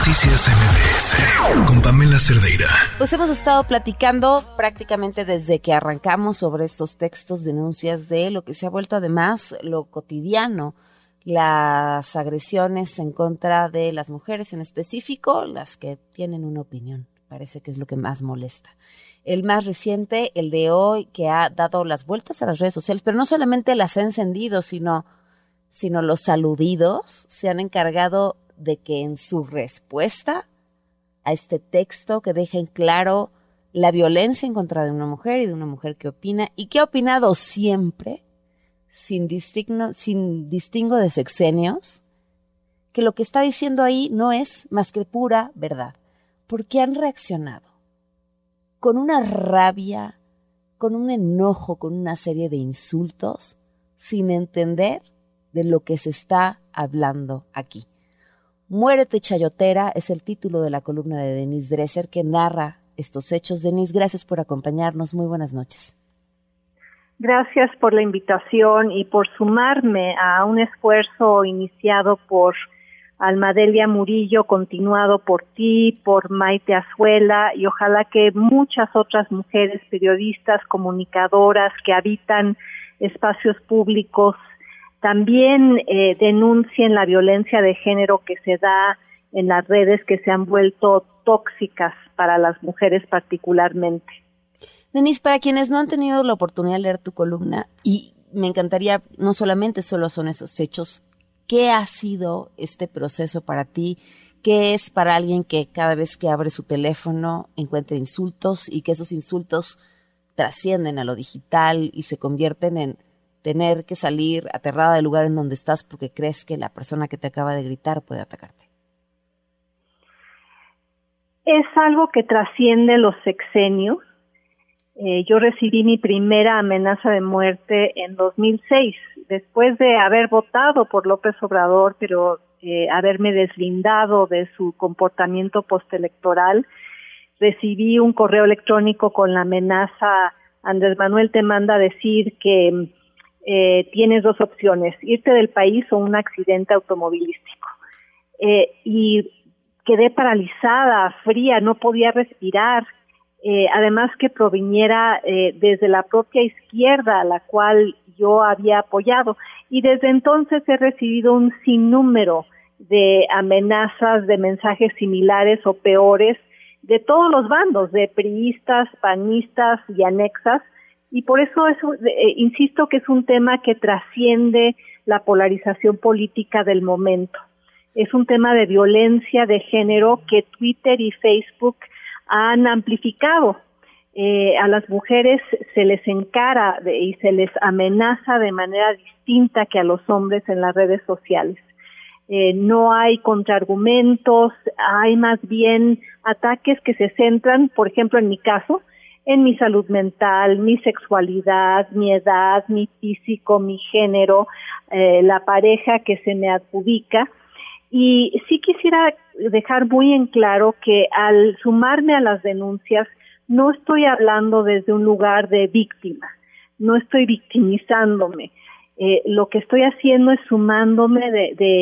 Noticias MBS con Pamela Cerdeira. Pues hemos estado platicando prácticamente desde que arrancamos sobre estos textos, denuncias de lo que se ha vuelto además lo cotidiano, las agresiones en contra de las mujeres, en específico las que tienen una opinión. Parece que es lo que más molesta. El más reciente, el de hoy, que ha dado las vueltas a las redes sociales, pero no solamente las ha encendido, sino los aludidos se han encargado de que en su respuesta a este texto que deja en claro la violencia en contra de una mujer y de una mujer que opina y que ha opinado siempre, sin distingo de sexenios, que lo que está diciendo ahí no es más que pura verdad, porque han reaccionado con una rabia, con un enojo, con una serie de insultos, sin entender de lo que se está hablando aquí. Muérete, chayotera, es el título de la columna de Denise Dresser que narra estos hechos. Denise, gracias por acompañarnos. Muy buenas noches. Gracias por la invitación y por sumarme a un esfuerzo iniciado por Almadelia Murillo, continuado por ti, por Maite Azuela y ojalá que muchas otras mujeres periodistas, comunicadoras que habitan espacios públicos también denuncien la violencia de género que se da en las redes, que se han vuelto tóxicas para las mujeres particularmente. Denise, para quienes no han tenido la oportunidad de leer tu columna, y me encantaría, no solamente solo son esos hechos, ¿qué ha sido este proceso para ti? ¿Qué es para alguien que cada vez que abre su teléfono encuentra insultos y que esos insultos trascienden a lo digital y se convierten en tener que salir aterrada del lugar en donde estás porque crees que la persona que te acaba de gritar puede atacarte? Es algo que trasciende los sexenios. Yo recibí mi primera amenaza de muerte en 2006, después de haber votado por López Obrador, pero haberme deslindado de su comportamiento postelectoral. Recibí un correo electrónico con la amenaza: Andrés Manuel te manda a decir que tienes dos opciones, irte del país o un accidente automovilístico. Y quedé paralizada, fría, no podía respirar. Además que proviniera desde la propia izquierda a la cual yo había apoyado. Y desde entonces he recibido un sinnúmero de amenazas, de mensajes similares o peores, de todos los bandos, de priistas, panistas y anexas. Y por eso insisto que es un tema que trasciende la polarización política del momento. Es un tema de violencia de género que Twitter y Facebook han amplificado. A las mujeres se les encara y se les amenaza de manera distinta que a los hombres en las redes sociales. No hay contraargumentos, hay más bien ataques que se centran, por ejemplo en mi caso, en mi salud mental, mi sexualidad, mi edad, mi físico, mi género, la pareja que se me adjudica. Y sí quisiera dejar muy en claro que al sumarme a las denuncias no estoy hablando desde un lugar de víctima, no estoy victimizándome. Lo que estoy haciendo es sumándome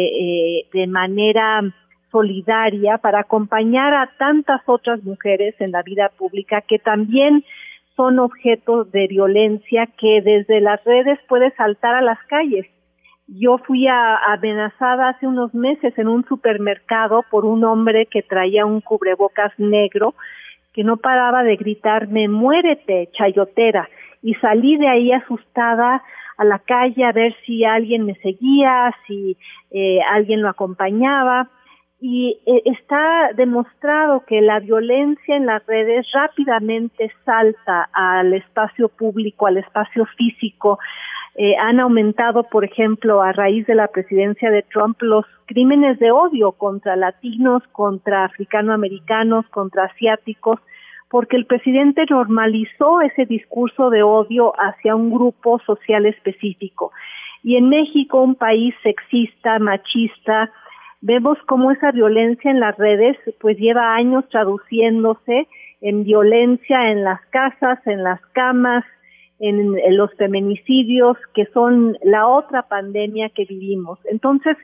de manera solidaria para acompañar a tantas otras mujeres en la vida pública que también son objeto de violencia que desde las redes puede saltar a las calles. Yo fui amenazada hace unos meses en un supermercado por un hombre que traía un cubrebocas negro que no paraba de gritarme: muérete, chayotera, y salí de ahí asustada a la calle a ver si alguien me seguía, si alguien lo acompañaba. Y está demostrado que la violencia en las redes rápidamente salta al espacio público, al espacio físico. Han aumentado, por ejemplo, a raíz de la presidencia de Trump, los crímenes de odio contra latinos, contra africanoamericanos, contra asiáticos, porque el presidente normalizó ese discurso de odio hacia un grupo social específico. Y en México, un país sexista, machista, vemos cómo esa violencia en las redes pues lleva años traduciéndose en violencia en las casas, en las camas, en los feminicidios, que son la otra pandemia que vivimos. Entonces,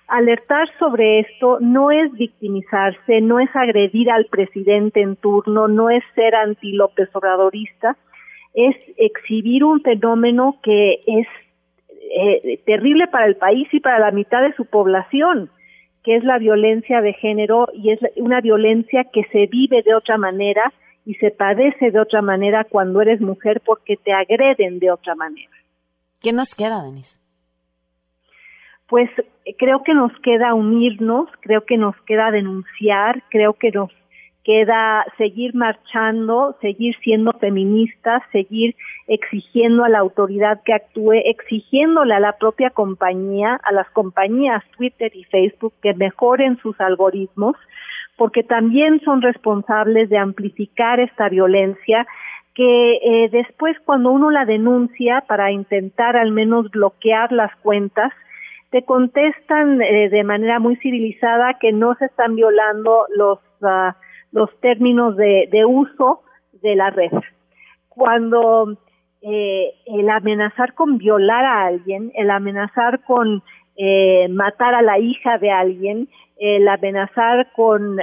alertar sobre esto no es victimizarse, no es agredir al presidente en turno, no es ser anti-López Obradorista, es exhibir un fenómeno que es terrible para el país y para la mitad de su población, que es la violencia de género, y es una violencia que se vive de otra manera y se padece de otra manera cuando eres mujer porque te agreden de otra manera. ¿Qué nos queda, Denise? Pues creo que nos queda unirnos, creo que nos queda denunciar, creo que nos queda seguir marchando, seguir siendo feministas, seguir exigiendo a la autoridad que actúe, exigiéndole a la propia compañía, a las compañías Twitter y Facebook que mejoren sus algoritmos, porque también son responsables de amplificar esta violencia que después cuando uno la denuncia para intentar al menos bloquear las cuentas, te contestan de manera muy civilizada que no se están violando los términos de uso de la red. Cuando el amenazar con violar a alguien, el amenazar con matar a la hija de alguien, el amenazar con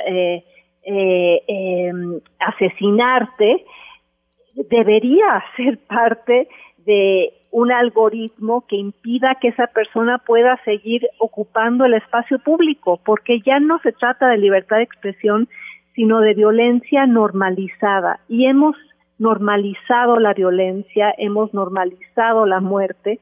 asesinarte, debería ser parte de un algoritmo que impida que esa persona pueda seguir ocupando el espacio público, porque ya no se trata de libertad de expresión, sino de violencia normalizada. Y hemos normalizado la violencia, hemos normalizado la muerte.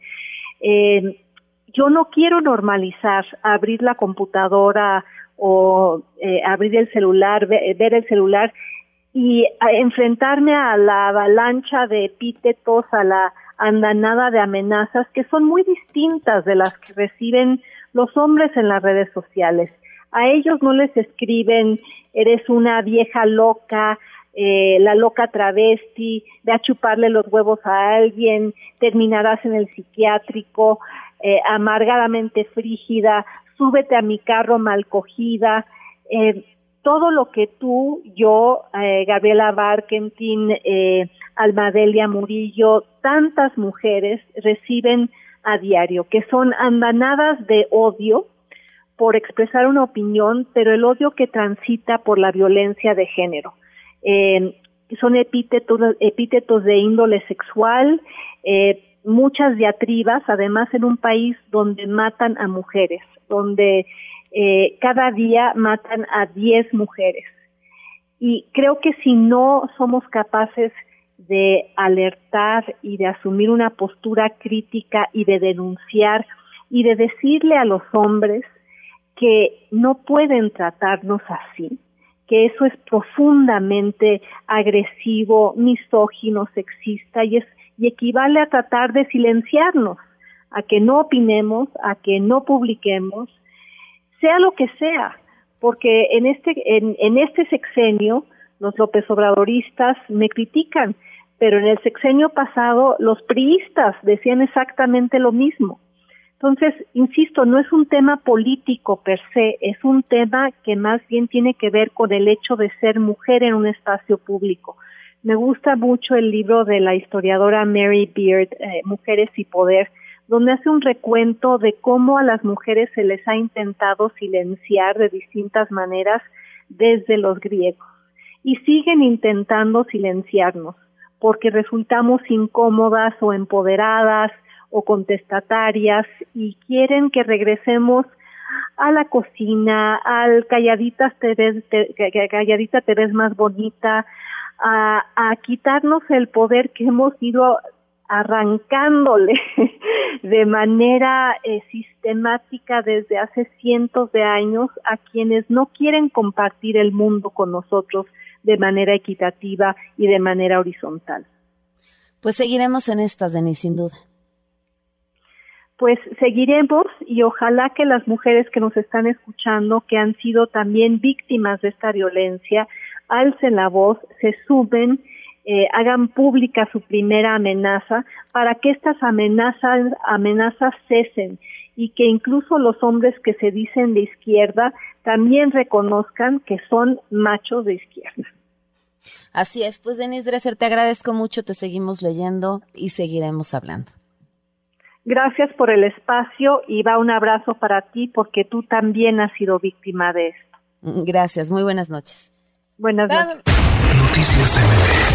Yo no quiero normalizar abrir la computadora o abrir el celular, ver el celular y enfrentarme a la avalancha de epítetos, a la andanada de amenazas que son muy distintas de las que reciben los hombres en las redes sociales. A ellos no les escriben, eres una vieja loca, la loca travesti, ve a chuparle los huevos a alguien, terminarás en el psiquiátrico, amargadamente frígida, súbete a mi carro mal cogida, todo lo que tú, yo, Gabriela Barkentin, Almadelia Murillo, tantas mujeres reciben a diario, que son andanadas de odio por expresar una opinión, pero el odio que transita por la violencia de género. Son epítetos de índole sexual, muchas diatribas, además en un país donde matan a mujeres, donde cada día matan a 10 mujeres. Y creo que si no somos capaces de alertar y de asumir una postura crítica y de denunciar y de decirle a los hombres que no pueden tratarnos así, que eso es profundamente agresivo, misógino, sexista y equivale a tratar de silenciarnos, a que no opinemos, a que no publiquemos, sea lo que sea, porque en este sexenio los López Obradoristas me critican, pero en el sexenio pasado los priistas decían exactamente lo mismo. Entonces, insisto, no es un tema político per se, es un tema que más bien tiene que ver con el hecho de ser mujer en un espacio público. Me gusta mucho el libro de la historiadora Mary Beard, Mujeres y Poder, donde hace un recuento de cómo a las mujeres se les ha intentado silenciar de distintas maneras desde los griegos. Y siguen intentando silenciarnos, porque resultamos incómodas o empoderadas o contestatarias y quieren que regresemos a la cocina, al calladita te ves más bonita, a quitarnos el poder que hemos ido arrancándole de manera sistemática desde hace cientos de años a quienes no quieren compartir el mundo con nosotros de manera equitativa y de manera horizontal. Pues seguiremos en estas, Denise, sin duda. Pues seguiremos y ojalá que las mujeres que nos están escuchando, que han sido también víctimas de esta violencia, alcen la voz, se sumen, hagan pública su primera amenaza para que estas amenazas cesen y que incluso los hombres que se dicen de izquierda también reconozcan que son machos de izquierda. Así es, pues Denise Dresser, te agradezco mucho, te seguimos leyendo y seguiremos hablando. Gracias por el espacio y va un abrazo para ti porque tú también has sido víctima de esto. Gracias, muy buenas noches. Buenas noches. Noticias MBS.